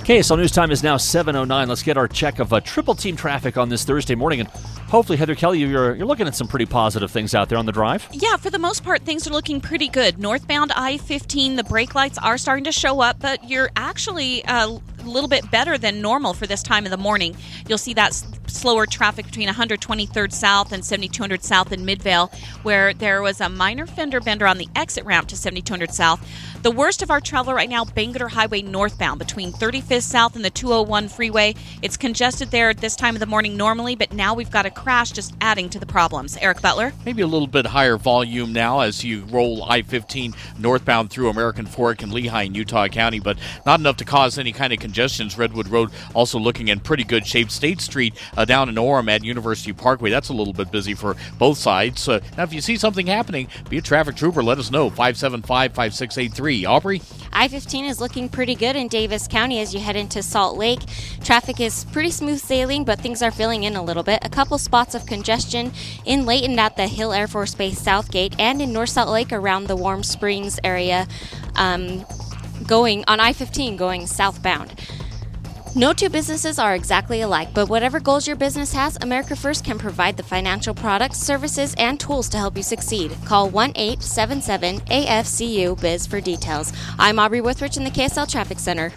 KSL News Time is now 7:09. Let's get our check of triple team traffic on this Thursday morning. And hopefully, Heather Kelly, you're looking at some pretty positive things out there on the drive. Yeah, for the most part, things are looking pretty good. Northbound I-15, the brake lights are starting to show up, but you're actually a little bit better than normal for this time of the morning. You'll see that slower traffic between 123rd South and 7200 South in Midvale, where there was a minor fender bender on the exit ramp to 7200 South. The worst of our travel right now, Bangerter Highway northbound between 35th South and the 201 freeway. It's congested there at this time of the morning normally, but now we've got a crash just adding to the problems. Eric Butler? Maybe a little bit higher volume now as you roll I-15 northbound through American Fork and Lehigh in Utah County, but not enough to cause any kind of congestions. Redwood Road also looking in pretty good shape. State Street down in Orem at University Parkway, that's a little bit busy for both sides. Now, if you see something happening, be a traffic trooper, let us know. 575-5683. Aubrey? I-15 is looking pretty good in Davis County as you head into Salt Lake. Traffic is pretty smooth sailing, but things are filling in a little bit. A couple spots of congestion in Layton at the Hill Air Force Base South Gate and in North Salt Lake around the Warm Springs area, going on I-15 going southbound. No two businesses are exactly alike, but whatever goals your business has, America First can provide the financial products, services, and tools to help you succeed. Call 1-877-AFCU-BIZ for details. I'm Aubrey Withridge in the KSL Traffic Center.